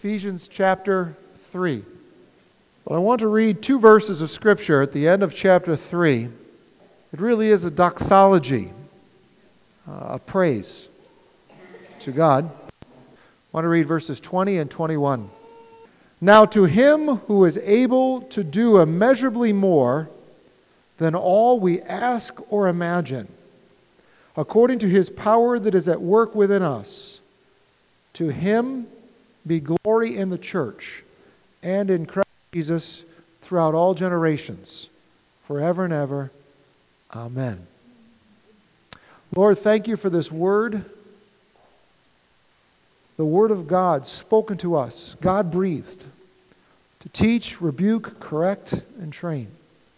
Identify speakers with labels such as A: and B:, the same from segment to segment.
A: Ephesians chapter 3. But I want to read two verses of Scripture at the end of chapter 3. It really is a doxology, a praise to God. I want to read verses 20 and 21. Now to him who is able to do immeasurably more than all we ask or imagine, according to his power that is at work within us, to him be glory in the church and in Christ Jesus throughout all generations, forever and ever. Amen. Lord, thank you for this word, the word of God spoken to us, God-breathed, to teach, rebuke, correct, and train.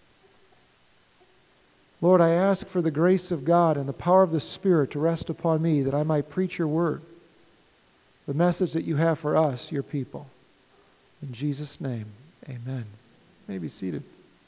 A: Lord, I ask for the grace of God and the power of the Spirit to rest upon me that I might preach your word, the message that you have for us, your people. In Jesus' name, amen. You may be seated.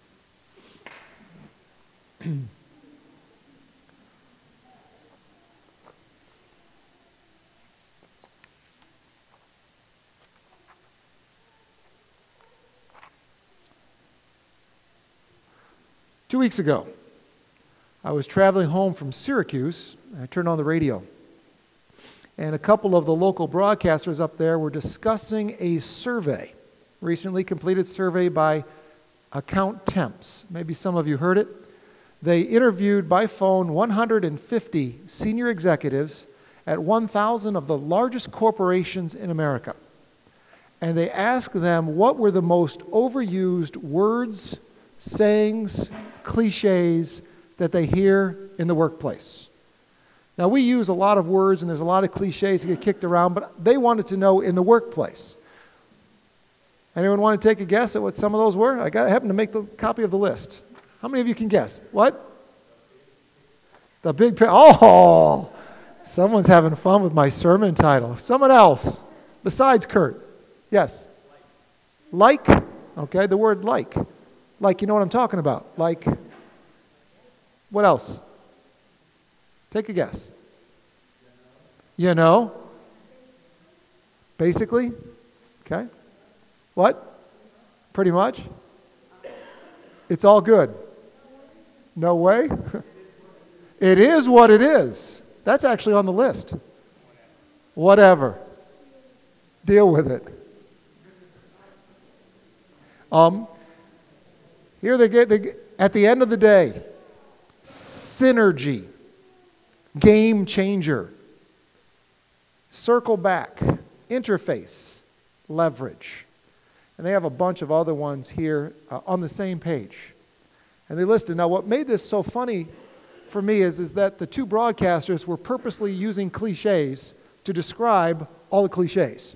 A: 2 weeks ago, I was traveling home from Syracuse, and I turned on the radio. And a couple of the local broadcasters up there were discussing a survey, recently completed survey by Account Temps. Maybe some of you heard it. They interviewed by phone 150 senior executives at 1,000 of the largest corporations in America. And they asked them what were the most overused words, sayings, cliches that they hear in the workplace. Now, we use a lot of words and there's a lot of cliches that get kicked around, but they wanted to know in the workplace. Anyone want to take a guess at what some of those were? I happen to make the copy of the list. How many of you can guess? What? The big picture. Oh, someone's having fun with my sermon title. Someone else besides Kurt. Yes. Like. Okay, the word like. Like, you know what I'm talking about. Like, what else? Take a guess. You know? Basically? Okay. What? Pretty much? It's all good. No way? It is what it is. That's actually on the list. Whatever. Deal with it. Here they get, at the end of the day, synergy, game changer, circle back, interface, leverage. And they have a bunch of other ones here on the same page. And they listed. Now, what made this so funny for me is that the two broadcasters were purposely using cliches to describe all the cliches.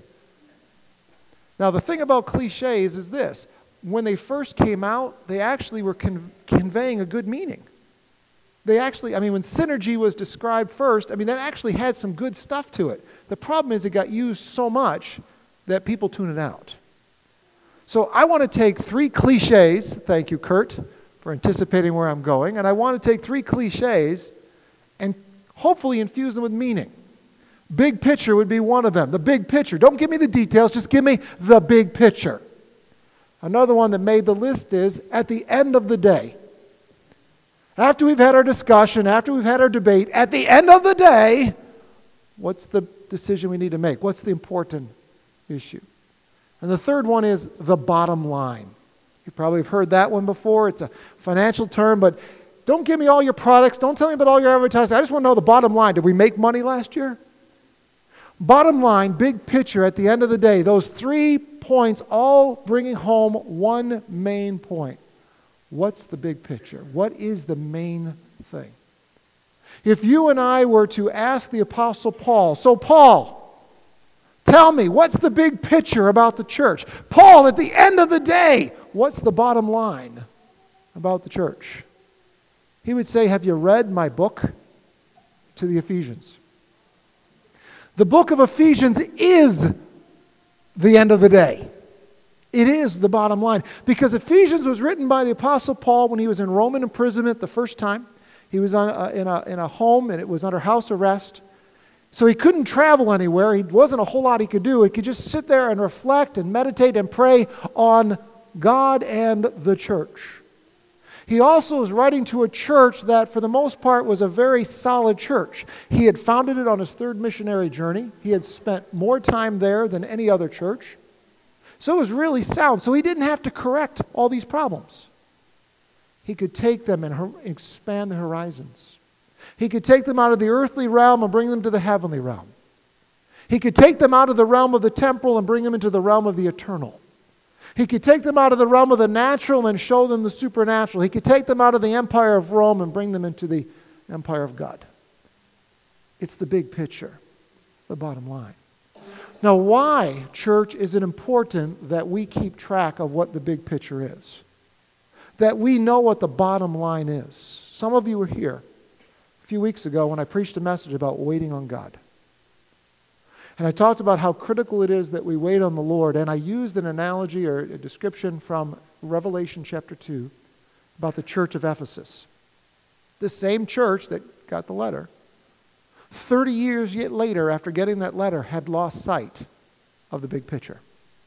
A: Now, the thing about cliches is this. When they first came out, they actually were conveying a good meaning. They actually, when synergy was described first, that actually had some good stuff to it. The problem is it got used so much that people tune it out. So I want to take three cliches, thank you, Kurt, for anticipating where I'm going, and I want to take three cliches and hopefully infuse them with meaning. Big picture would be one of them. The big picture. Don't give me the details, just give me the big picture. Another one that made the list is, at the end of the day, after we've had our discussion, after we've had our debate, at the end of the day, what's the decision we need to make? What's the important issue? And the third one is the bottom line. You probably have heard that one before. It's a financial term, but don't give me all your products. Don't tell me about all your advertising. I just want to know the bottom line. Did we make money last year? Bottom line, big picture, at the end of the day, those 3 points all bringing home one main point. What's the big picture? What is the main thing? If you and I were to ask the Apostle Paul, so Paul, tell me, what's the big picture about the church? Paul, at the end of the day, what's the bottom line about the church? He would say, have you read my book to the Ephesians? The book of Ephesians is the end of the day. It is the bottom line. Because Ephesians was written by the Apostle Paul when he was in Roman imprisonment the first time. He was in a home and it was under house arrest. So he couldn't travel anywhere. He wasn't a whole lot he could do. He could just sit there and reflect and meditate and pray on God and the church. He also was writing to a church that for the most part was a very solid church. He had founded it on his third missionary journey. He had spent more time there than any other church. So it was really sound. So he didn't have to correct all these problems. He could take them and expand the horizons. He could take them out of the earthly realm and bring them to the heavenly realm. He could take them out of the realm of the temporal and bring them into the realm of the eternal. He could take them out of the realm of the natural and show them the supernatural. He could take them out of the empire of Rome and bring them into the empire of God. It's the big picture, the bottom line. Now, why, church, is it important that we keep track of what the big picture is? That we know what the bottom line is. Some of you were here a few weeks ago when I preached a message about waiting on God. And I talked about how critical it is that we wait on the Lord. And I used an analogy or a description from Revelation chapter 2 about the church of Ephesus. The same church that got the letter, 30 years yet later after getting that letter, had lost sight of the big picture.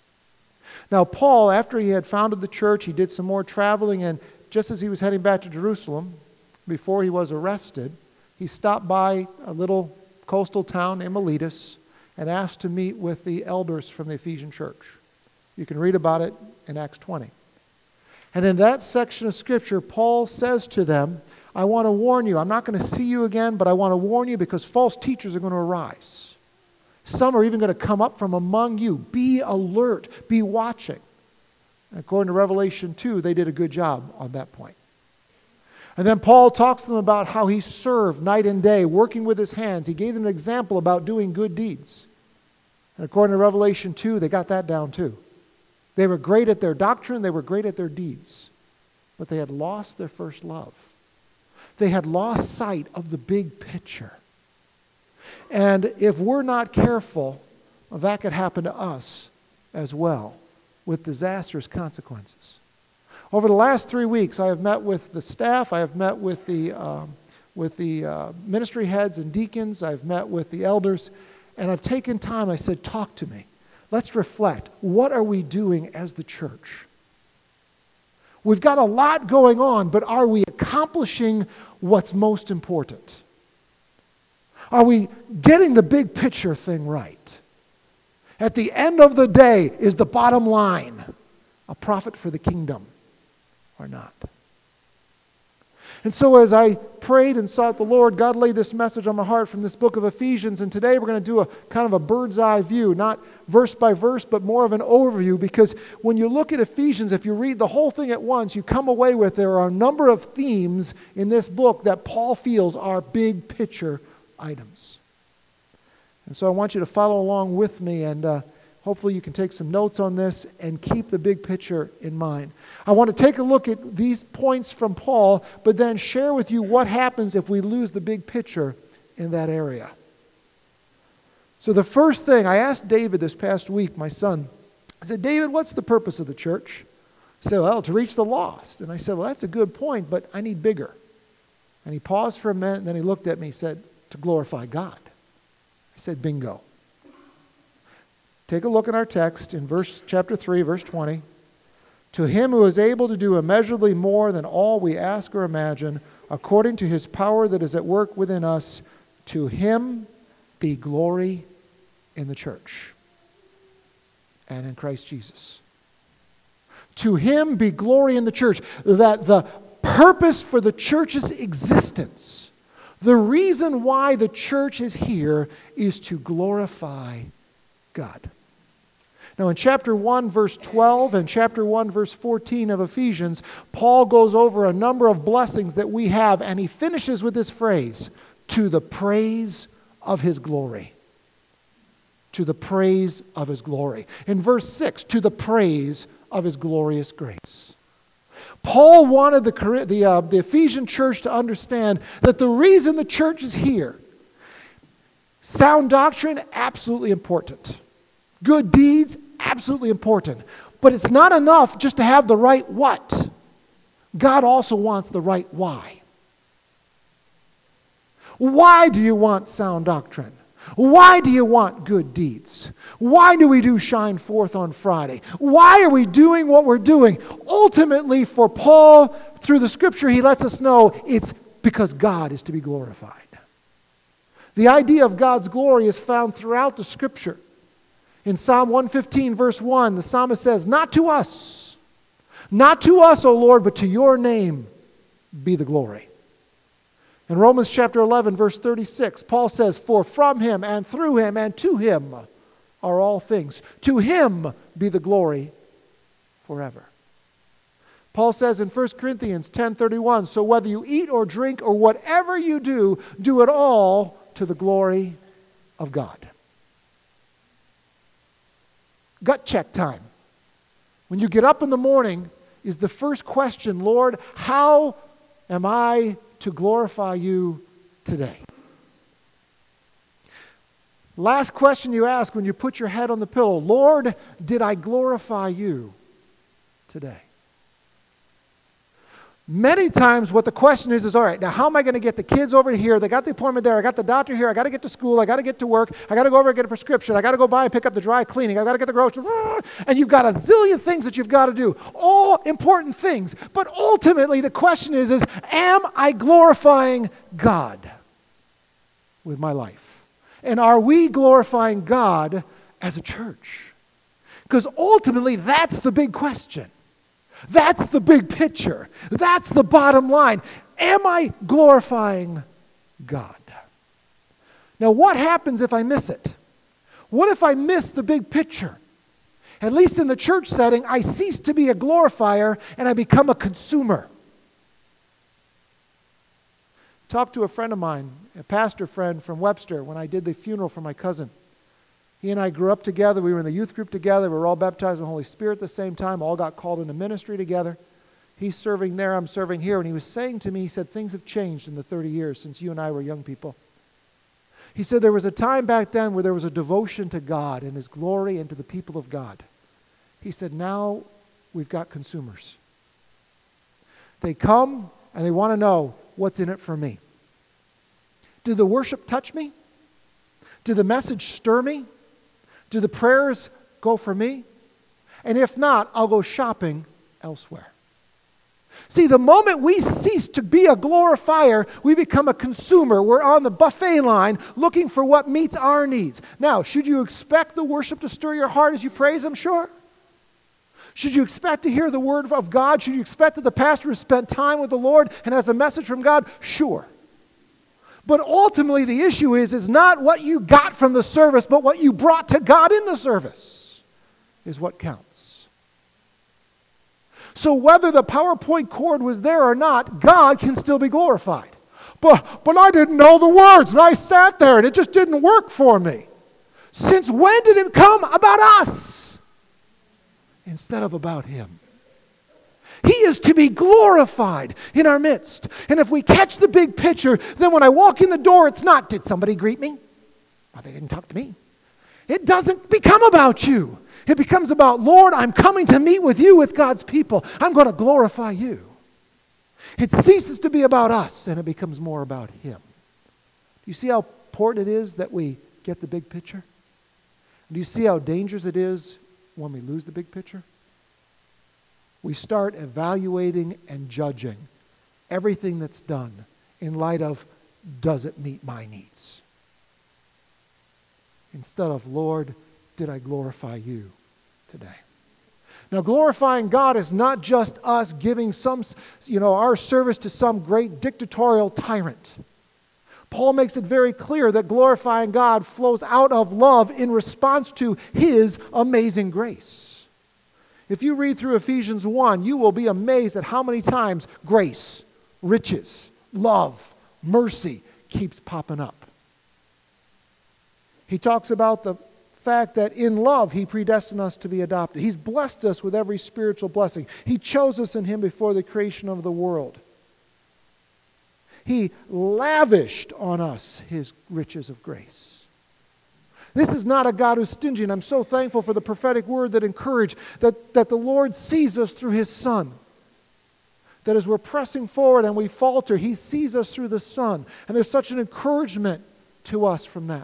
A: Now Paul, after he had founded the church, he did some more traveling, and just as he was heading back to Jerusalem, before he was arrested, he stopped by a little coastal town named Miletus and asked to meet with the elders from the Ephesian church. You can read about it in Acts 20. And in that section of Scripture, Paul says to them, I want to warn you, I'm not going to see you again, but I want to warn you because false teachers are going to arise. Some are even going to come up from among you. Be alert, be watching. And according to Revelation 2, they did a good job on that point. And then Paul talks to them about how he served night and day, working with his hands. He gave them an example about doing good deeds. And according to Revelation 2, they got that down too. They were great at their doctrine, they were great at their deeds. But they had lost their first love. They had lost sight of the big picture. And if we're not careful, that could happen to us as well, with disastrous consequences. Over the last 3 weeks, I have met with the staff, I have met with the ministry heads and deacons, I've met with the elders, and I've taken time, I said, talk to me. Let's reflect. What are we doing as the church? We've got a lot going on, but are we accomplishing what's most important? Are we getting the big picture thing right? At the end of the day, is the bottom line a profit for the kingdom or not? And so as I prayed and sought the Lord, God laid this message on my heart from this book of Ephesians, and today we're going to do a kind of a bird's eye view, not verse by verse, but more of an overview, because when you look at Ephesians, if you read the whole thing at once, you come away with there are a number of themes in this book that Paul feels are big picture items. And so I want you to follow along with me, and hopefully you can take some notes on this and keep the big picture in mind. I want to take a look at these points from Paul, but then share with you what happens if we lose the big picture in that area. So the first thing, I asked David this past week, my son, I said, David, what's the purpose of the church? He said, well, to reach the lost. And I said, well, that's a good point, but I need bigger. And he paused for a minute, and then he looked at me and said, to glorify God. I said, bingo. Take a look at our text in chapter 3, verse 20. To him who is able to do immeasurably more than all we ask or imagine, according to his power that is at work within us, to him be glory in the church and in Christ Jesus. To him be glory in the church. That the purpose for the church's existence, the reason why the church is here, is to glorify God. Now in chapter 1, verse 12 and chapter 1, verse 14 of Ephesians, Paul goes over a number of blessings that we have, and he finishes with this phrase, to the praise of his glory. To the praise of his glory. In verse 6, to the praise of his glorious grace. Paul wanted the Ephesian church to understand that the reason the church is here, sound doctrine, absolutely important. Good deeds, absolutely important. But it's not enough just to have the right what. God also wants the right why. Why do you want sound doctrine? Why do you want good deeds? Why do we do Shine Forth on Friday? Why are we doing what we're doing? Ultimately, for Paul, through the Scripture, he lets us know it's because God is to be glorified. The idea of God's glory is found throughout the Scripture. In Psalm 115, verse 1, the psalmist says, not to us, O Lord, but to your name be the glory. In Romans chapter 11, verse 36, Paul says, for from him and through him and to him are all things. To him be the glory forever. Paul says in 1 Corinthians 10:31, so whether you eat or drink or whatever you do, do it all to the glory of God. Gut check time. When you get up in the morning, is the first question, Lord, how am I to glorify you today? Last question you ask when you put your head on the pillow, Lord, did I glorify you today? Many times what the question is all right, now how am I going to get the kids over here? They got the appointment there. I got the doctor here. I got to get to school. I got to get to work. I got to go over and get a prescription. I got to go by and pick up the dry cleaning. I got to get the groceries. And you've got a zillion things that you've got to do. All important things. But ultimately the question is am I glorifying God with my life? And are we glorifying God as a church? Because ultimately that's the big question. That's the big picture. That's the bottom line. Am I glorifying God? Now, what happens if I miss it? What if I miss the big picture? At least in the church setting, I cease to be a glorifier and I become a consumer. Talked to a friend of mine, a pastor friend from Webster, when I did the funeral for my cousin. He and I grew up together. We were in the youth group together. We were all baptized in the Holy Spirit at the same time. All got called into ministry together. He's serving there. I'm serving here. And he was saying to me, he said, things have changed in the 30 years since you and I were young people. He said there was a time back then where there was a devotion to God and His glory and to the people of God. He said, now we've got consumers. They come and they want to know what's in it for me. Did the worship touch me? Did the message stir me? Do the prayers go for me? And if not, I'll go shopping elsewhere. See, the moment we cease to be a glorifier, we become a consumer. We're on the buffet line looking for what meets our needs. Now, should you expect the worship to stir your heart as you praise Him? Sure. Should you expect to hear the word of God? Should you expect that the pastor has spent time with the Lord and has a message from God? Sure. But ultimately the issue is not what you got from the service, but what you brought to God in the service is what counts. So whether the PowerPoint cord was there or not, God can still be glorified. But I didn't know the words, and I sat there, and it just didn't work for me. Since when did it come about us instead of about Him? He is to be glorified in our midst. And if we catch the big picture, then when I walk in the door, it's not, did somebody greet me? Well, they didn't talk to me. It doesn't become about you. It becomes about, Lord, I'm coming to meet with you, with God's people. I'm going to glorify you. It ceases to be about us, and it becomes more about Him. Do you see how important it is that we get the big picture? Do you see how dangerous it is when we lose the big picture? We start evaluating and judging everything that's done in light of, does it meet my needs? Instead of, Lord, did I glorify you today? Now, glorifying God is not just us giving our service to some great dictatorial tyrant. Paul makes it very clear that glorifying God flows out of love in response to His amazing grace. If you read through Ephesians 1, you will be amazed at how many times grace, riches, love, mercy keeps popping up. He talks about the fact that in love He predestined us to be adopted. He's blessed us with every spiritual blessing. He chose us in Him before the creation of the world. He lavished on us His riches of grace. This is not a God who's stingy, and I'm so thankful for the prophetic word that encouraged that the Lord sees us through His Son. That as we're pressing forward and we falter, He sees us through the Son. And there's such an encouragement to us from that.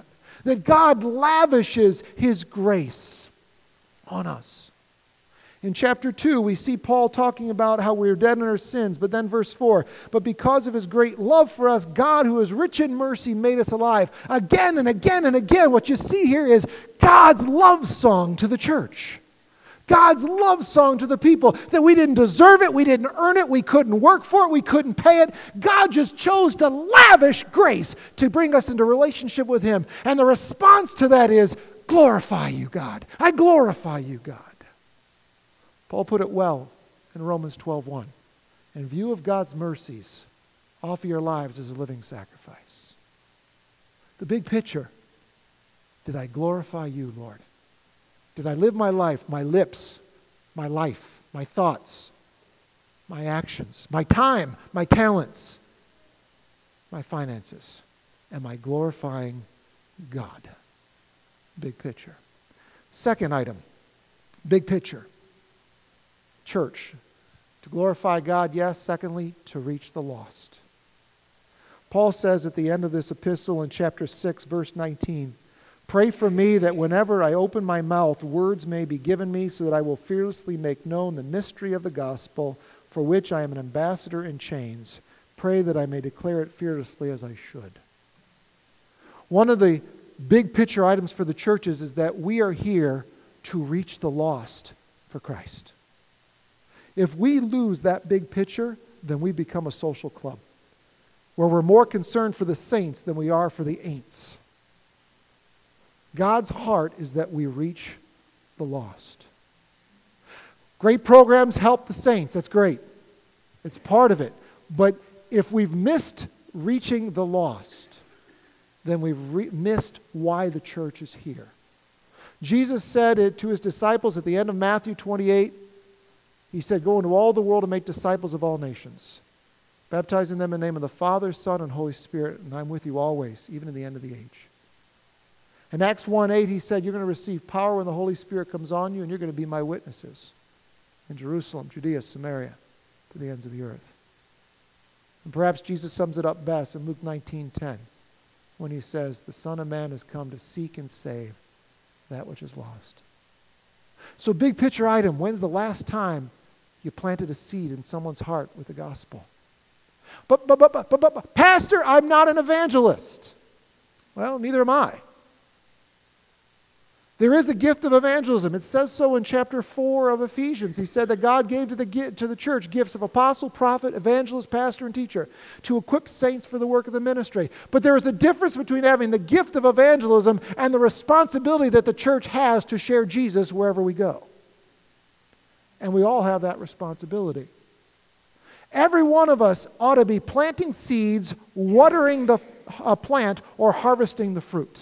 A: that God lavishes His grace on us. In chapter 2, we see Paul talking about how we are dead in our sins, but then verse 4, but because of His great love for us, God, who is rich in mercy, made us alive. Again and again and again, what you see here is God's love song to the church. God's love song to the people, that we didn't deserve it, we didn't earn it, we couldn't work for it, we couldn't pay it. God just chose to lavish grace to bring us into relationship with Him. And the response to that is, glorify you, God. I glorify you, God. Paul put it well in Romans 12:1. In view of God's mercies, offer your lives as a living sacrifice. The big picture, did I glorify you, Lord? Did I live my life, my lips, my life, my thoughts, my actions, my time, my talents, my finances? Am I glorifying God? Big picture. Second item, big picture. Church. To glorify God, yes. Secondly, to reach the lost. Paul says at the end of this epistle in chapter 6, verse 19, pray for me that whenever I open my mouth, words may be given me so that I will fearlessly make known the mystery of the gospel, for which I am an ambassador in chains. Pray that I may declare it fearlessly as I should. One of the big picture items for the churches is that we are here to reach the lost for Christ. If we lose that big picture, then we become a social club where we're more concerned for the saints than we are for the ain'ts. God's heart is that we reach the lost. Great programs help the saints. That's great. It's part of it. But if we've missed reaching the lost, then we've missed why the church is here. Jesus said it to His disciples at the end of Matthew 28. He said, go into all the world and make disciples of all nations, baptizing them in the name of the Father, Son, and Holy Spirit, and I'm with you always, even to the end of the age. In Acts 1:8, He said, you're going to receive power when the Holy Spirit comes on you, and you're going to be my witnesses in Jerusalem, Judea, Samaria, to the ends of the earth. And perhaps Jesus sums it up best in Luke 19:10, when He says, the Son of Man has come to seek and save that which is lost. So big picture item, when's the last time you planted a seed in someone's heart with the gospel? But, Pastor, I'm not an evangelist. Well, neither am I. There is a gift of evangelism. It says so in chapter 4 of Ephesians. He said that God gave to the church gifts of apostle, prophet, evangelist, pastor, and teacher to equip saints for the work of the ministry. But there is a difference between having the gift of evangelism and the responsibility that the church has to share Jesus wherever we go. And we all have that responsibility. Every one of us ought to be planting seeds, watering the plant, or harvesting the fruit.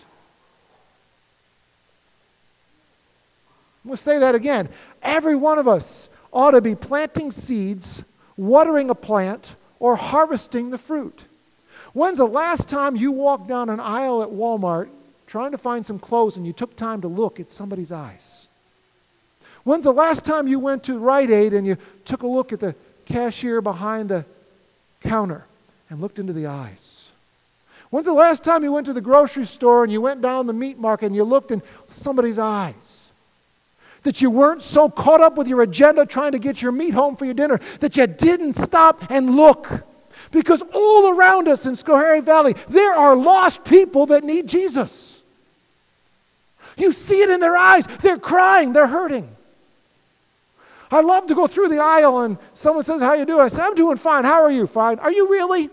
A: We'll say that again. Every one of us ought to be planting seeds, watering a plant, or harvesting the fruit. When's the last time you walked down an aisle at Walmart trying to find some clothes and you took time to look at somebody's eyes? When's the last time you went to Rite Aid and you took a look at the cashier behind the counter and looked into the eyes? When's the last time you went to the grocery store and you went down the meat market and you looked in somebody's eyes? That you weren't so caught up with your agenda trying to get your meat home for your dinner that you didn't stop and look. Because all around us in Schoharie Valley, there are lost people that need Jesus. You see it in their eyes. They're crying. They're hurting. I love to go through the aisle and someone says, how you doing? I say, I'm doing fine. How are you? Fine. Are you really?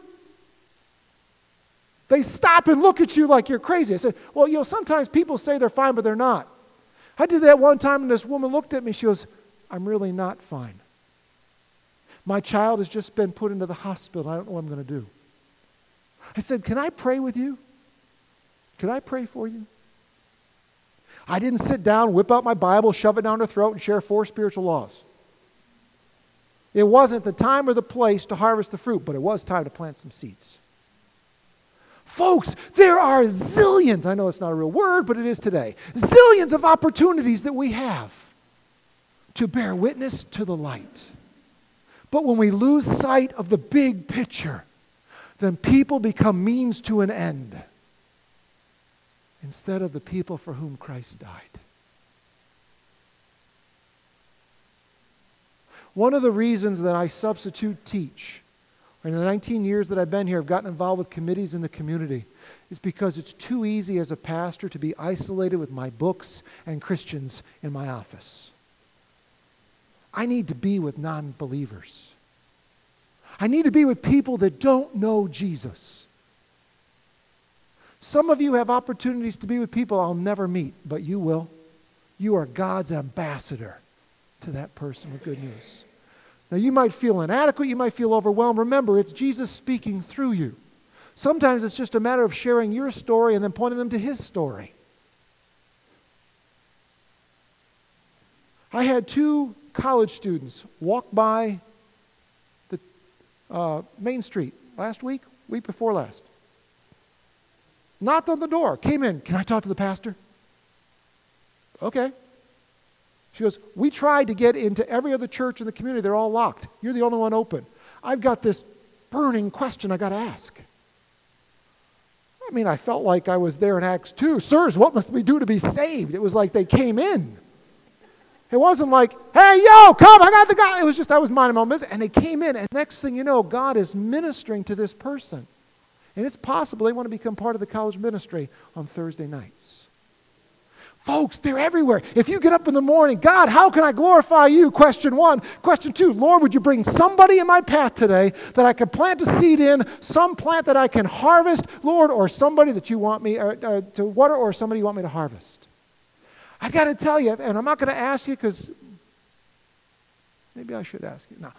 A: They stop and look at you like you're crazy. I said, well, sometimes people say they're fine, but they're not. I did that one time and this woman looked at me. She goes, I'm really not fine. My child has just been put into the hospital. I don't know what I'm going to do. I said, can I pray with you? Can I pray for you? I didn't sit down, whip out my Bible, shove it down her throat, and share 4 spiritual laws. It wasn't the time or the place to harvest the fruit, but it was time to plant some seeds. Folks, there are zillions, I know it's not a real word, but it is today, zillions of opportunities that we have to bear witness to the light. But when we lose sight of the big picture, then people become means to an end. instead of the people for whom Christ died. One of the reasons that I substitute teach, in the 19 years that I've been here, I've gotten involved with committees in the community, is because it's too easy as a pastor to be isolated with my books and Christians in my office. I need to be with non-believers. I need to be with people that don't know Jesus. Some of you have opportunities to be with people I'll never meet, but you will. You are God's ambassador to that person with good news. Now, you might feel inadequate, you might feel overwhelmed. Remember, it's Jesus speaking through you. Sometimes it's just a matter of sharing your story and then pointing them to his story. I had 2 college students walk by the Main Street last week before last. Knocked on the door, came in. Can I talk to the pastor? Okay. She goes, we tried to get into every other church in the community. They're all locked. You're the only one open. I've got this burning question I got to ask. I mean, I felt like I was there in Acts 2. Sirs, what must we do to be saved? It was like they came in. It wasn't like, hey, yo, come, I got the guy. It was just I was minding my own business. And they came in, and next thing you know, God is ministering to this person. And it's possible they want to become part of the college ministry on Thursday nights. Folks, they're everywhere. If you get up in the morning, God, how can I glorify you? Question 1. Question 2, Lord, would you bring somebody in my path today that I can plant a seed in, some plant that I can harvest, Lord, or somebody that you want me to water, or somebody you want me to harvest? I got to tell you, and I'm not going to ask you because maybe I should ask you. Now,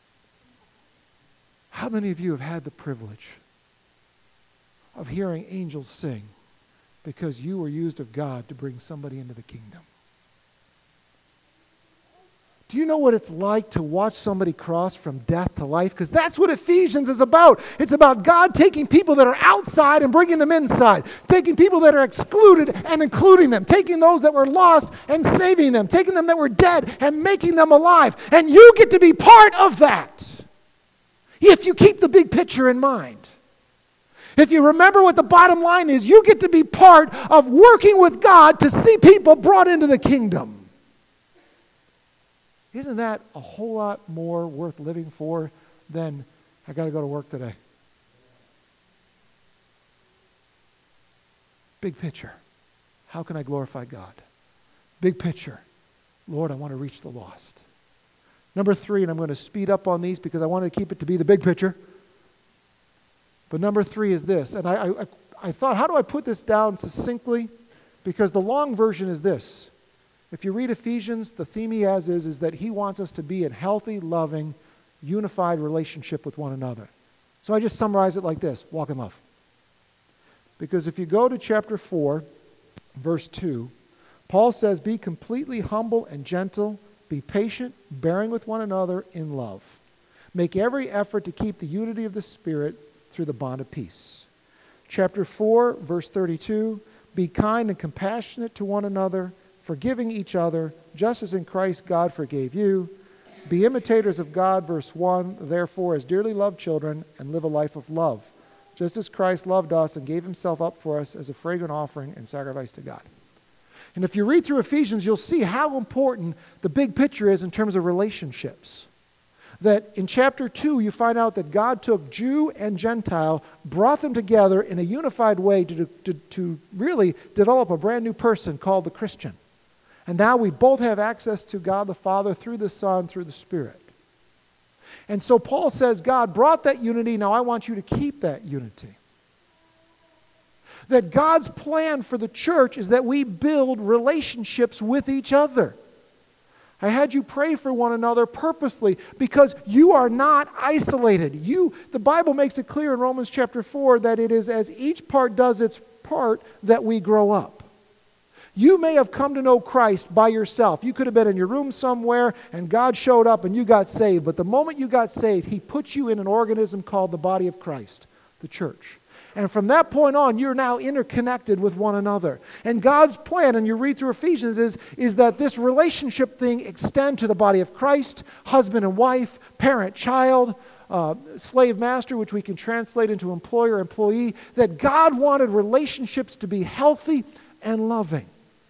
A: how many of you have had the privilege of hearing angels sing because you were used of God to bring somebody into the kingdom? Do you know what it's like to watch somebody cross from death to life? Because that's what Ephesians is about. It's about God taking people that are outside and bringing them inside. Taking people that are excluded and including them. Taking those that were lost and saving them. Taking them that were dead and making them alive. And you get to be part of that. If you keep the big picture in mind. If you remember what the bottom line is, you get to be part of working with God to see people brought into the kingdom. Isn't that a whole lot more worth living for than I got to go to work today? Big picture. How can I glorify God? Big picture. Lord, I want to reach the lost. Number 3, and I'm going to speed up on these because I want to keep it to be the big picture. But number 3 is this, and I thought, how do I put this down succinctly? Because the long version is this. If you read Ephesians, the theme he has is that he wants us to be in healthy, loving, unified relationship with one another. So I just summarize it like this, walk in love. Because if you go to chapter 4, verse 2, Paul says, be completely humble and gentle, be patient, bearing with one another in love. Make every effort to keep the unity of the Spirit through the bond of peace. Chapter 4, verse 32, be kind and compassionate to one another, forgiving each other, just as in Christ God forgave you. Be imitators of God, verse 1, therefore as dearly loved children, and live a life of love, just as Christ loved us and gave himself up for us as a fragrant offering and sacrifice to God. And if you read through Ephesians, you'll see how important the big picture is in terms of relationships. That in chapter 2, you find out that God took Jew and Gentile, brought them together in a unified way to really develop a brand new person called the Christian. And now we both have access to God the Father through the Son, through the Spirit. And so Paul says, God brought that unity, now I want you to keep that unity. That God's plan for the church is that we build relationships with each other. I had you pray for one another purposely because you are not isolated. The Bible makes it clear in Romans chapter 4 that it is as each part does its part that we grow up. You may have come to know Christ by yourself. You could have been in your room somewhere and God showed up and you got saved. But the moment you got saved, he put you in an organism called the body of Christ, the church. And from that point on, you're now interconnected with one another. And God's plan, and you read through Ephesians, is that this relationship thing extend to the body of Christ, husband and wife, parent, child, slave master, which we can translate into employer employee, that God wanted relationships to be healthy and loving.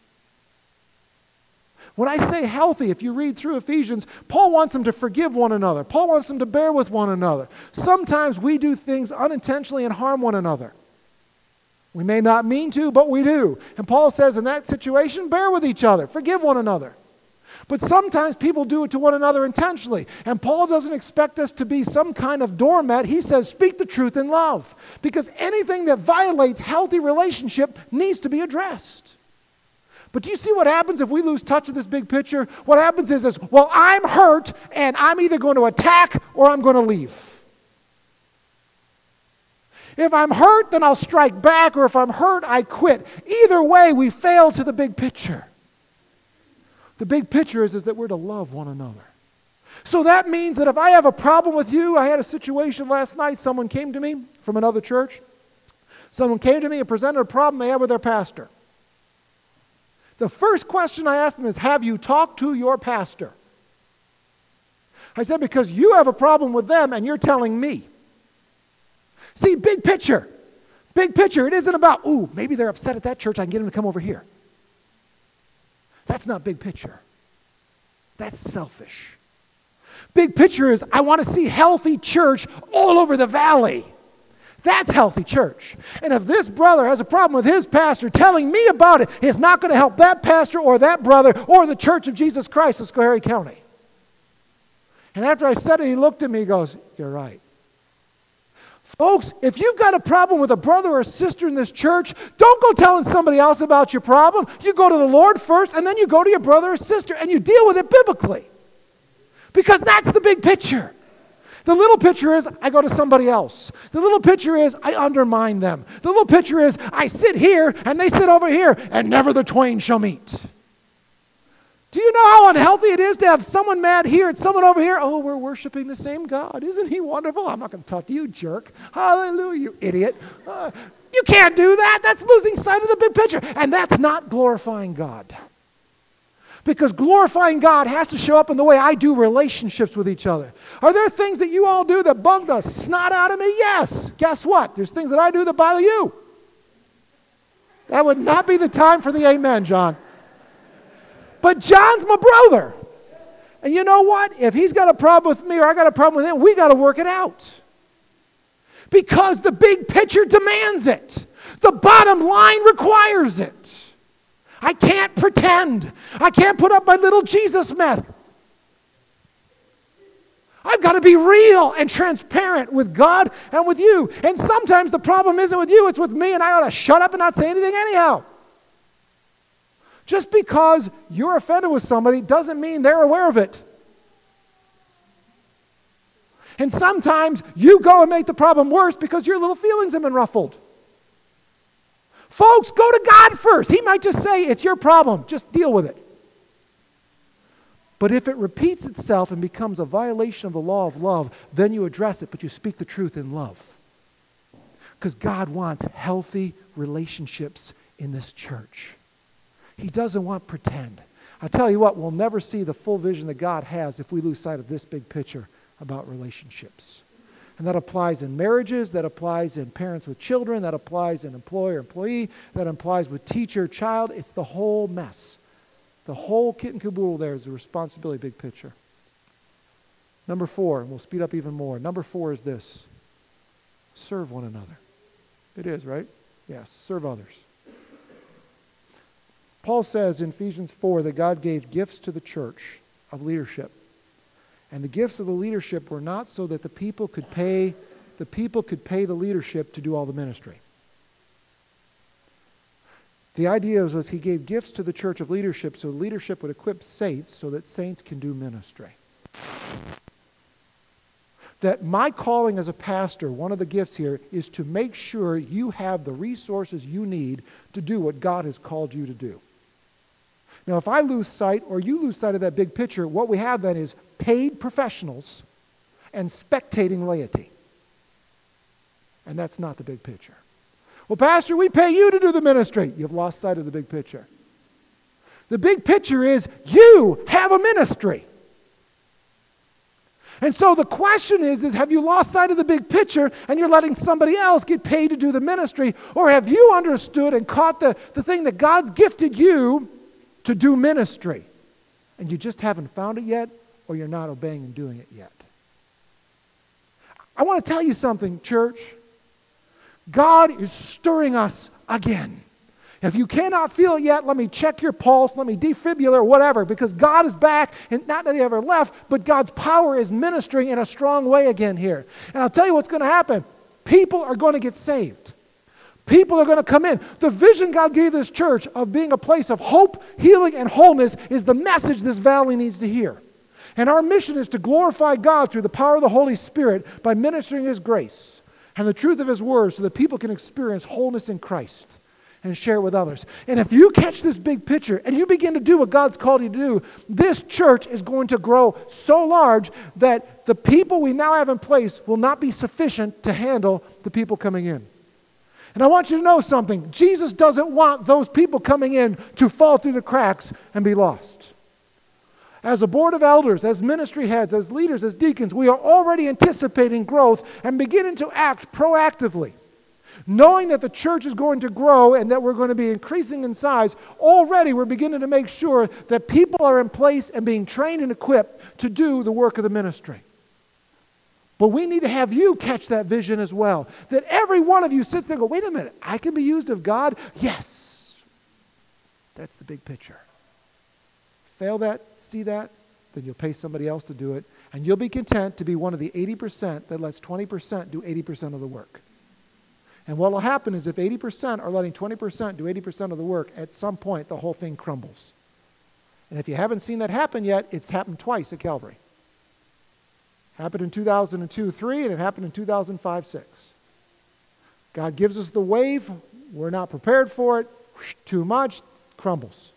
A: When I say healthy, if you read through Ephesians, Paul wants them to forgive one another. Paul wants them to bear with one another. Sometimes we do things unintentionally and harm one another. We may not mean to, but we do. And Paul says in that situation, bear with each other, forgive one another. But sometimes people do it to one another intentionally. And Paul doesn't expect us to be some kind of doormat. He says, speak the truth in love. Because anything that violates healthy relationship needs to be addressed. But do you see what happens if we lose touch of this big picture? What happens is this, well, I'm hurt, and I'm either going to attack or I'm going to leave. If I'm hurt, then I'll strike back, or if I'm hurt, I quit. Either way, we fail to the big picture. The big picture is that we're to love one another. So that means that if I have a problem with you, I had a situation last night, someone came to me from another church. Someone came to me and presented a problem they had with their pastor. The first question I asked them is, have you talked to your pastor? I said, because you have a problem with them and you're telling me. See, big picture. Big picture. It isn't about, ooh, maybe they're upset at that church, I can get them to come over here. That's not big picture. That's selfish. Big picture is, I want to see healthy church all over the valley. That's healthy church. And if this brother has a problem with his pastor, telling me about it is not going to help that pastor or that brother or the Church of Jesus Christ of Schoharie County. And after I said it, he looked at me and goes, you're right. Folks, if you've got a problem with a brother or sister in this church, don't go telling somebody else about your problem. You go to the Lord first, and then you go to your brother or sister, and you deal with it biblically. Because that's the big picture. The little picture is, I go to somebody else. The little picture is, I undermine them. The little picture is, I sit here, and they sit over here, and never the twain shall meet. Do you know how unhealthy it is to have someone mad here and someone over here? Oh, we're worshiping the same God. Isn't he wonderful? I'm not going to talk to you, jerk. Hallelujah, you idiot. You can't do that. That's losing sight of the big picture. And that's not glorifying God. Because glorifying God has to show up in the way I do relationships with each other. Are there things that you all do that bug the snot out of me? Yes. Guess what? There's things that I do that bother you. That would not be the time for the amen, John. But John's my brother. And you know what? If he's got a problem with me or I got a problem with him, we got to work it out. Because the big picture demands it. The bottom line requires it. I can't pretend. I can't put up my little Jesus mask. I've got to be real and transparent with God and with you. And sometimes the problem isn't with you, it's with me, and I ought to shut up and not say anything anyhow. Just because you're offended with somebody doesn't mean they're aware of it. And sometimes you go and make the problem worse because your little feelings have been ruffled. Folks, go to God first. He might just say, it's your problem. Just deal with it. But if it repeats itself and becomes a violation of the law of love, then you address it, but you speak the truth in love. Because God wants healthy relationships in this church. He doesn't want pretend. I tell you what, we'll never see the full vision that God has if we lose sight of this big picture about relationships. And that applies in marriages, that applies in parents with children, that applies in employer-employee, that applies with teacher-child. It's the whole mess. The whole kit and caboodle there is the responsibility, big picture. Number 4, and we'll speed up even more. Number 4 is this. Serve one another. It is, right? Yes, serve others. Paul says in Ephesians 4 that God gave gifts to the church of leadership. And the gifts of the leadership were not so that the people could pay the leadership to do all the ministry. The idea was he gave gifts to the church of leadership so leadership would equip saints so that saints can do ministry. That my calling as a pastor, one of the gifts here, is to make sure you have the resources you need to do what God has called you to do. Now, if I lose sight or you lose sight of that big picture, what we have then is paid professionals and spectating laity. And that's not the big picture. Well, Pastor, we pay you to do the ministry. You've lost sight of the big picture. The big picture is you have a ministry. And so the question is have you lost sight of the big picture and you're letting somebody else get paid to do the ministry? Or have you understood and caught the thing that God's gifted you to do ministry? And you just haven't found it yet, or you're not obeying and doing it yet. I want to tell you something, church. God is stirring us again. If you cannot feel it yet, let me check your pulse, let me defibrillate or whatever, because God is back, and not that he ever left, but God's power is ministering in a strong way again here. And I'll tell you what's going to happen. People are going to get saved. People are going to come in. The vision God gave this church of being a place of hope, healing, and wholeness is the message this valley needs to hear. And our mission is to glorify God through the power of the Holy Spirit by ministering his grace and the truth of his word so that people can experience wholeness in Christ and share it with others. And if you catch this big picture and you begin to do what God's called you to do, this church is going to grow so large that the people we now have in place will not be sufficient to handle the people coming in. And I want you to know something. Jesus doesn't want those people coming in to fall through the cracks and be lost. As a board of elders, as ministry heads, as leaders, as deacons, we are already anticipating growth and beginning to act proactively. Knowing that the church is going to grow and that we're going to be increasing in size, already we're beginning to make sure that people are in place and being trained and equipped to do the work of the ministry. But we need to have you catch that vision as well. That every one of you sits there and go, wait a minute, I can be used of God? Yes. That's the big picture. Fail that, see that, then you'll pay somebody else to do it. And you'll be content to be one of the 80% that lets 20% do 80% of the work. And what will happen is if 80% are letting 20% do 80% of the work, at some point the whole thing crumbles. And if you haven't seen that happen yet, it's happened twice at Calvary. Happened in 2002-03, and it happened in 2005-06. God gives us the wave. We're not prepared for it. Too much, crumbles.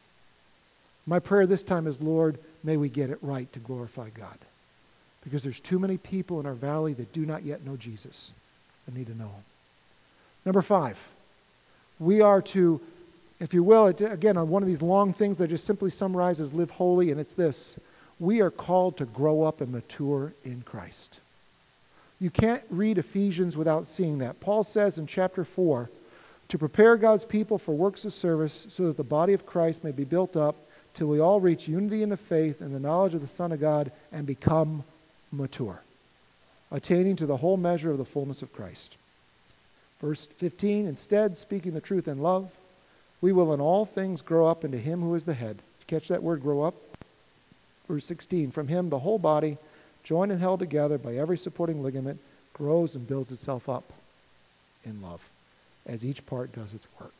A: My prayer this time is, Lord, may we get it right to glorify God. Because there's too many people in our valley that do not yet know Jesus and need to know him. Number 5, we are to, if you will, again, on one of these long things that just simply summarizes live holy, and it's this. We are called to grow up and mature in Christ. You can't read Ephesians without seeing that. Paul says in chapter 4, to prepare God's people for works of service so that the body of Christ may be built up till we all reach unity in the faith and the knowledge of the Son of God and become mature, attaining to the whole measure of the fullness of Christ. Verse 15, instead, speaking the truth in love, we will in all things grow up into him who is the head. Catch that word, grow up? Verse 16, from him the whole body, joined and held together by every supporting ligament, grows and builds itself up in love, as each part does its work.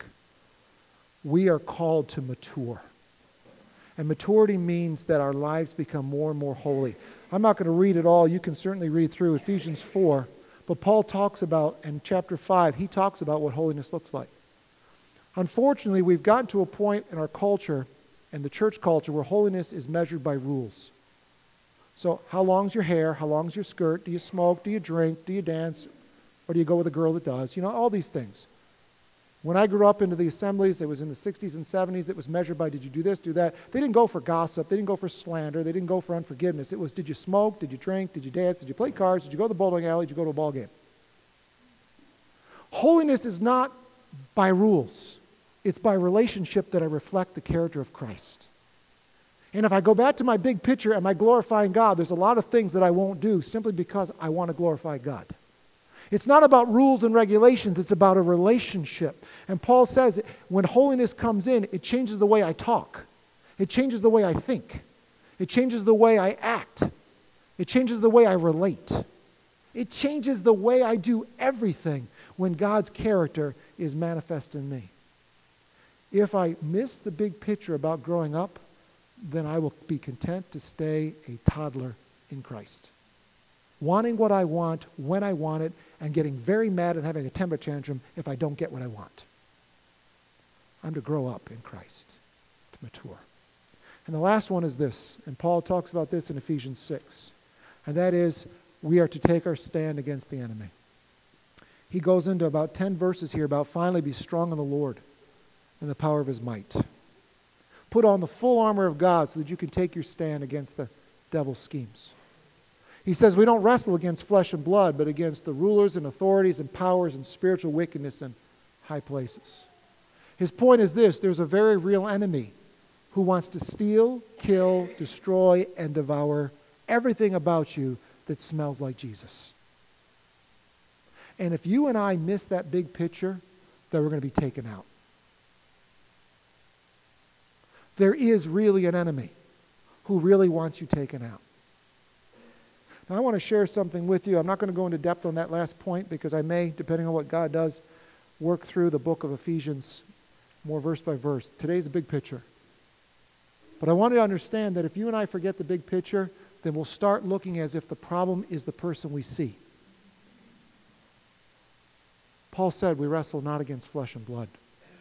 A: We are called to mature. And maturity means that our lives become more and more holy. I'm not going to read it all. You can certainly read through Ephesians 4. But Paul talks about, in chapter 5, he talks about what holiness looks like. Unfortunately, we've gotten to a point in our culture, in the church culture, where holiness is measured by rules. So how long's your hair? How long's your skirt? Do you smoke? Do you drink? Do you dance? Or do you go with a girl that does? You know, all these things. When I grew up into the assemblies, it was in the 60s and 70s, it was measured by did you do this, do that. They didn't go for gossip. They didn't go for slander. They didn't go for unforgiveness. It was did you smoke? Did you drink? Did you dance? Did you play cards? Did you go to the bowling alley? Did you go to a ball game? Holiness is not by rules. It's by relationship that I reflect the character of Christ. And if I go back to my big picture, am I glorifying God? There's a lot of things that I won't do simply because I want to glorify God. It's not about rules and regulations. It's about a relationship. And Paul says when holiness comes in, it changes the way I talk. It changes the way I think. It changes the way I act. It changes the way I relate. It changes the way I do everything when God's character is manifest in me. If I miss the big picture about growing up, then I will be content to stay a toddler in Christ. Wanting what I want, when I want it, and getting very mad and having a temper tantrum if I don't get what I want. I'm to grow up in Christ, to mature. And the last one is this, and Paul talks about this in Ephesians 6, and that is we are to take our stand against the enemy. He goes into about 10 verses here about finally be strong in the Lord and the power of his might. Put on the full armor of God so that you can take your stand against the devil's schemes. He says we don't wrestle against flesh and blood, but against the rulers and authorities and powers and spiritual wickedness in high places. His point is this: there's a very real enemy who wants to steal, kill, destroy, and devour everything about you that smells like Jesus. And if you and I miss that big picture, then we're going to be taken out. There is really an enemy who really wants you taken out. Now, I want to share something with you. I'm not going to go into depth on that last point because I may, depending on what God does, work through the book of Ephesians more verse by verse. Today's a big picture. But I want you to understand that if you and I forget the big picture, then we'll start looking as if the problem is the person we see. Paul said we wrestle not against flesh and blood.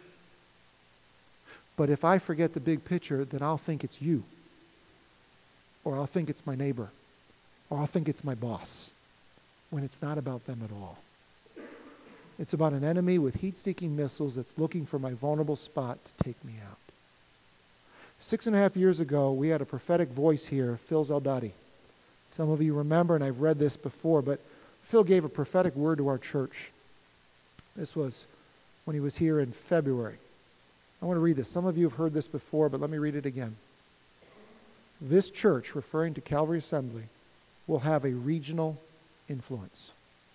A: But if I forget the big picture, then I'll think it's you. Or I'll think it's my neighbor. Or I'll think it's my boss. When it's not about them at all. It's about an enemy with heat-seeking missiles that's looking for my vulnerable spot to take me out. 6.5 years ago, we had a prophetic voice here, Phil Zaldati. Some of you remember, and I've read this before, but Phil gave a prophetic word to our church. This was when he was here in February. I want to read this. Some of you have heard this before, but let me read it again. This church, referring to Calvary Assembly, will have a regional influence.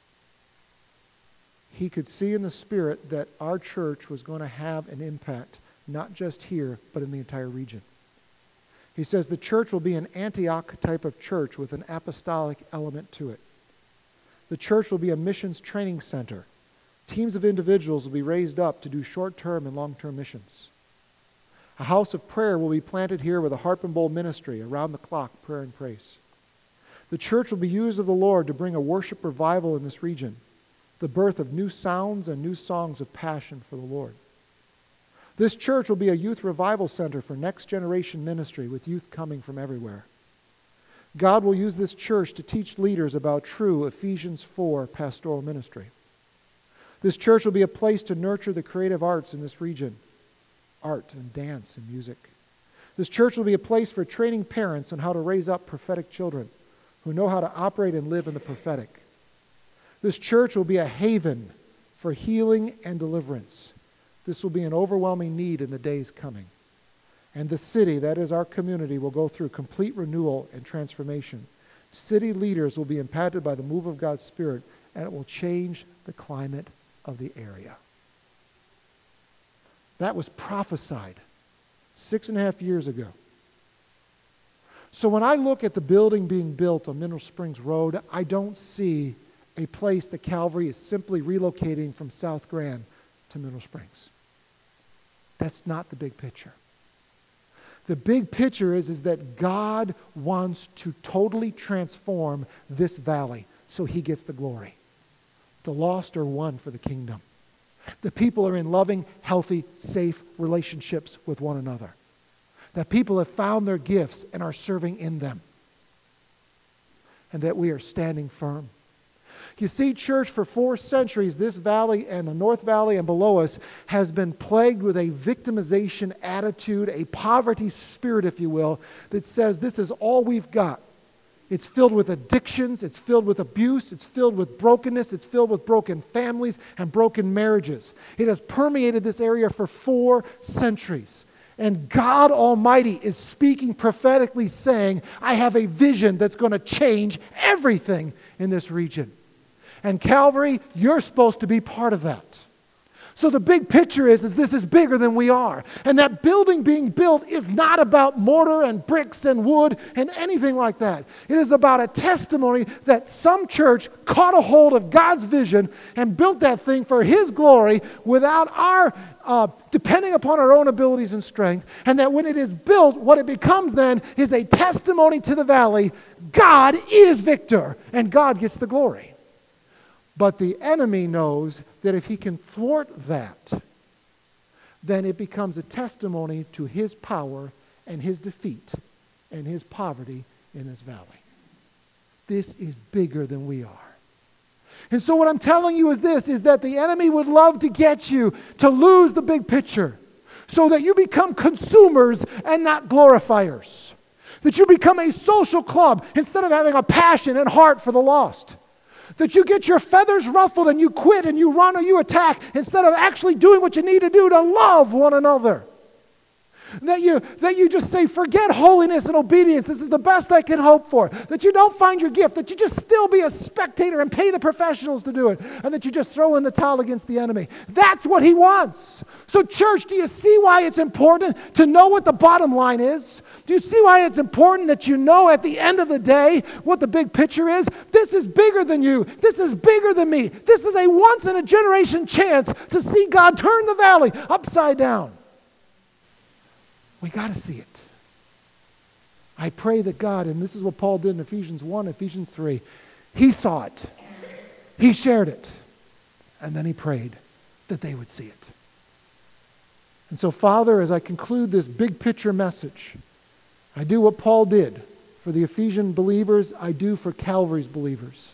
A: He could see in the Spirit that our church was going to have an impact, not just here, but in the entire region. He says the church will be an Antioch type of church with an apostolic element to it. The church will be a missions training center. Teams of individuals will be raised up to do short-term and long-term missions. A house of prayer will be planted here with a harp and bowl ministry, around the clock, prayer and praise. The church will be used of the Lord to bring a worship revival in this region, the birth of new sounds and new songs of passion for the Lord. This church will be a youth revival center for next generation ministry with youth coming from everywhere. God will use this church to teach leaders about true Ephesians 4 pastoral ministry. This church will be a place to nurture the creative arts in this region, art and dance and music. This church will be a place for training parents on how to raise up prophetic children who know how to operate and live in the prophetic. This church will be a haven for healing and deliverance. This will be an overwhelming need in the days coming. And the city, that is our community, will go through complete renewal and transformation. City leaders will be impacted by the move of God's Spirit, and it will change the climate of the area. That was prophesied 6.5 years ago. So when I look at the building being built on Mineral Springs Road, I don't see a place that Calvary is simply relocating from South Grand to Mineral Springs. That's not the big picture. The big picture is that God wants to totally transform this valley so he gets the glory. The lost are won for the kingdom. The people are in loving, healthy, safe relationships with one another. That people have found their gifts and are serving in them. And that we are standing firm. You see, church, for 4 centuries, this valley and the North Valley and below us has been plagued with a victimization attitude, a poverty spirit, if you will, that says this is all we've got. It's filled with addictions, it's filled with abuse, it's filled with brokenness, it's filled with broken families and broken marriages. It has permeated this area for 4 centuries. And God Almighty is speaking prophetically saying, I have a vision that's going to change everything in this region. And Calvary, you're supposed to be part of that. So the big picture is this is bigger than we are. And that building being built is not about mortar and bricks and wood and anything like that. It is about a testimony that some church caught a hold of God's vision and built that thing for His glory without our depending upon our own abilities and strength. And that when it is built, what it becomes then is a testimony to the valley. God is victor and God gets the glory. But the enemy knows that if he can thwart that, then it becomes a testimony to his power and his defeat and his poverty in this valley. This is bigger than we are. And so what I'm telling you is this, is that the enemy would love to get you to lose the big picture so that you become consumers and not glorifiers. That you become a social club instead of having a passion and heart for the lost. That you get your feathers ruffled and you quit and you run or you attack instead of actually doing what you need to do to love one another. That you just say, forget holiness and obedience. This is the best I can hope for. That you don't find your gift. That you just still be a spectator and pay the professionals to do it. And that you just throw in the towel against the enemy. That's what he wants. So church, do you see why it's important to know what the bottom line is? Do you see why it's important that you know at the end of the day what the big picture is? This is bigger than you. This is bigger than me. This is a once-in-a-generation chance to see God turn the valley upside down. We got to see it. I pray that God, and this is what Paul did in Ephesians 1, Ephesians 3, he saw it. He shared it. And then he prayed that they would see it. And so, Father, as I conclude this big picture message, I do what Paul did for the Ephesian believers, I do for Calvary's believers.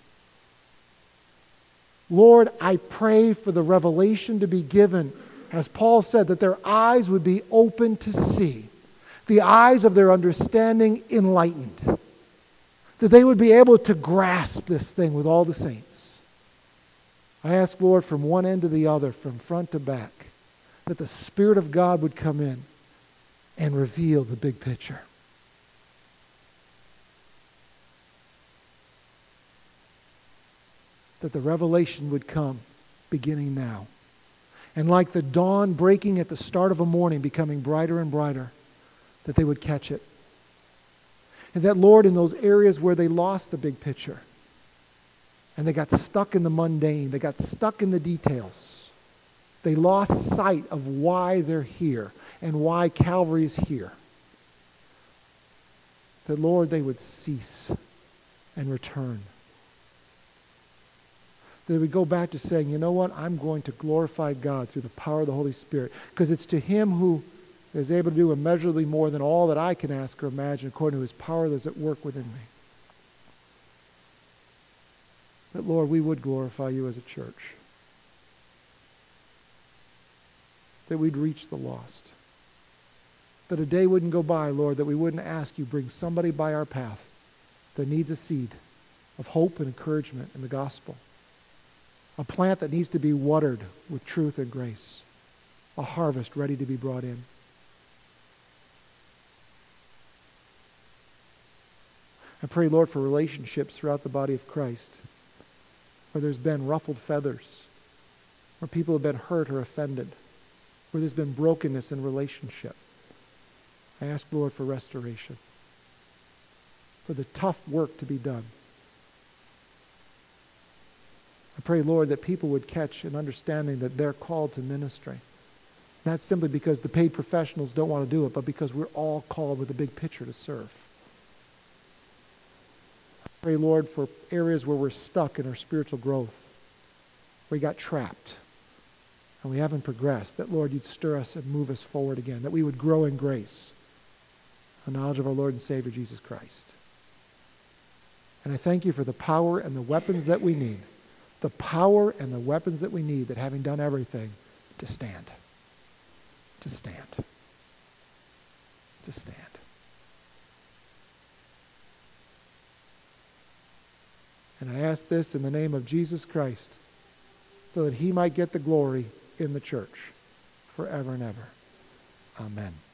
A: Lord, I pray for the revelation to be given, as Paul said, that their eyes would be open to see, the eyes of their understanding enlightened, that they would be able to grasp this thing with all the saints. I ask, Lord, from one end to the other, from front to back, that the Spirit of God would come in and reveal the big picture. That the revelation would come beginning now. And like the dawn breaking at the start of a morning, becoming brighter and brighter, that they would catch it. And that, Lord, in those areas where they lost the big picture, and they got stuck in the mundane, they got stuck in the details, they lost sight of why they're here and why Calvary is here, that, Lord, they would cease and return. They would go back to saying, you know what, I'm going to glorify God through the power of the Holy Spirit, because it's to Him who is able to do immeasurably more than all that I can ask or imagine, according to His power that's at work within me. That, Lord, we would glorify You as a church. That we'd reach the lost. That a day wouldn't go by, Lord, that we wouldn't ask You, bring somebody by our path that needs a seed of hope and encouragement in the gospel. A plant that needs to be watered with truth and grace. A harvest ready to be brought in. I pray, Lord, for relationships throughout the body of Christ, where there's been ruffled feathers, where people have been hurt or offended, where there's been brokenness in relationship. I ask, Lord, for restoration, for the tough work to be done. I pray, Lord, that people would catch an understanding that they're called to ministry. Not simply because the paid professionals don't want to do it, but because we're all called with a big picture to serve. I pray, Lord, for areas where we're stuck in our spiritual growth, where we got trapped and we haven't progressed, that, Lord, You'd stir us and move us forward again, that we would grow in grace, a knowledge of our Lord and Savior, Jesus Christ. And I thank You for the power and the weapons that we need. The power and the weapons that we need, that having done everything, to stand. To stand. To stand. And I ask this in the name of Jesus Christ, so that He might get the glory in the church forever and ever. Amen.